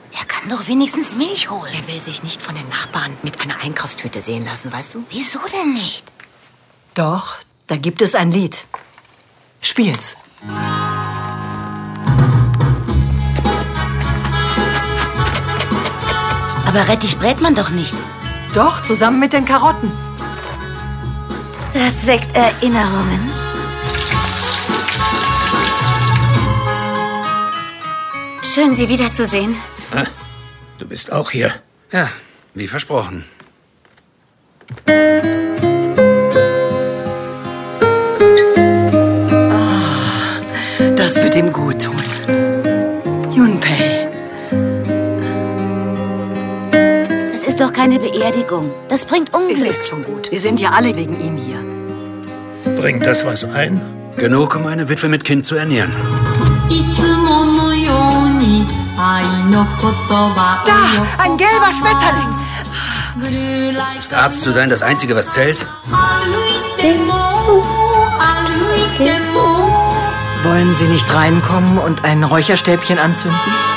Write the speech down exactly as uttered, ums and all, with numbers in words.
Er kann doch wenigstens Milch holen. Er will sich nicht von den Nachbarn mit einer Einkaufstüte sehen lassen, weißt du? Wieso denn nicht? Doch, da gibt es ein Lied. Spiel's. Aber Rettich brät man doch nicht. Doch, zusammen mit den Karotten. Das weckt Erinnerungen. Schön, Sie wiederzusehen. Ah, du bist auch hier. Ja, wie versprochen. Oh, das wird ihm gut tun. Junpei. Das ist doch keine Beerdigung. Das bringt Unglück. Es ist schon gut. Wir sind ja alle wegen ihm hier. Bringt das was ein? Genug, um eine Witwe mit Kind zu ernähren. Da, ein gelber Schmetterling. Ist Arzt zu sein das Einzige, was zählt? Wollen Sie nicht reinkommen und ein Räucherstäbchen anzünden?